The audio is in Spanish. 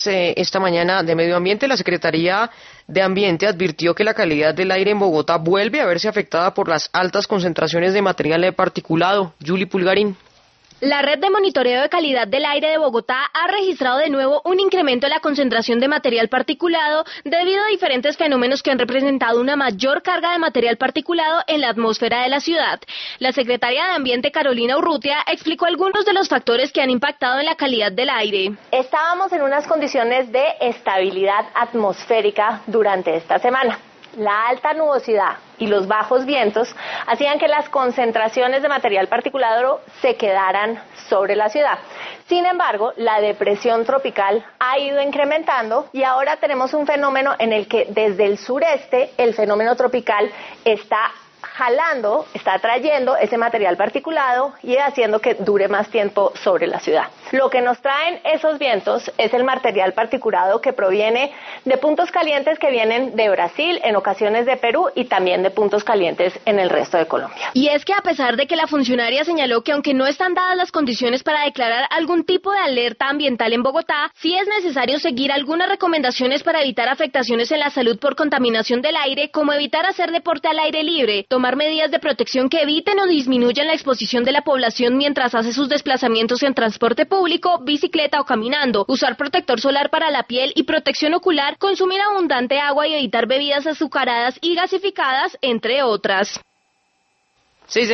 Esta mañana de Medio Ambiente, la Secretaría de Ambiente advirtió que la calidad del aire en Bogotá vuelve a verse afectada por las altas concentraciones de material particulado. Yuli Pulgarín. La red de monitoreo de calidad del aire de Bogotá ha registrado de nuevo un incremento en la concentración de material particulado debido a diferentes fenómenos que han representado una mayor carga de material particulado en la atmósfera de la ciudad. La secretaria de Ambiente, Carolina Urrutia, explicó algunos de los factores que han impactado en la calidad del aire. Estábamos en unas condiciones de estabilidad atmosférica durante esta semana. La alta nubosidad y los bajos vientos hacían que las concentraciones de material particulado se quedaran sobre la ciudad. Sin embargo, la depresión tropical ha ido incrementando y ahora tenemos un fenómeno en el que desde el sureste el fenómeno tropical está jalando, está trayendo ese material particulado y haciendo que dure más tiempo sobre la ciudad. Lo que nos traen esos vientos es el material particulado que proviene de puntos calientes que vienen de Brasil, en ocasiones de Perú y también de puntos calientes en el resto de Colombia. Y es que a pesar de que la funcionaria señaló que aunque no están dadas las condiciones para declarar algún tipo de alerta ambiental en Bogotá, sí es necesario seguir algunas recomendaciones para evitar afectaciones en la salud por contaminación del aire, como evitar hacer deporte al aire libre, tomar medidas de protección que eviten o disminuyan la exposición de la población mientras hace sus desplazamientos en transporte público, bicicleta o caminando, usar protector solar para la piel y protección ocular, consumir abundante agua y evitar bebidas azucaradas y gasificadas, entre otras. Sí,